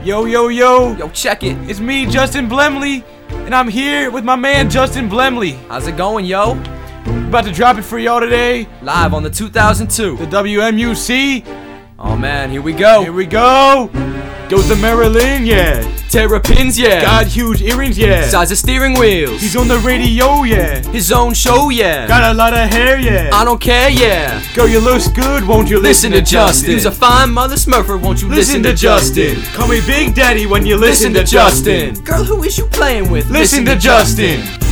Yo, yo, yo. Yo, check it. It's me, Justin Blemley, and I'm here with my man, Justin Blemley. How's it going, yo? About to drop it for y'all today. Live on the 2002. The WMUC. Oh, man, here we go. Here we go. Goes to Maryland, yeah. Terrapins, yeah. Got huge earrings, yeah. Size of steering wheels. He's on the radio, yeah. His own show, yeah. Got a lot of hair, yeah. I don't care, yeah. Girl, you looks good, won't you Listen to Justin. He's a fine mother smurfer, won't you listen to Justin? Call me Big Daddy when you listen to Justin. Girl, who is you playing with? Listen to Justin.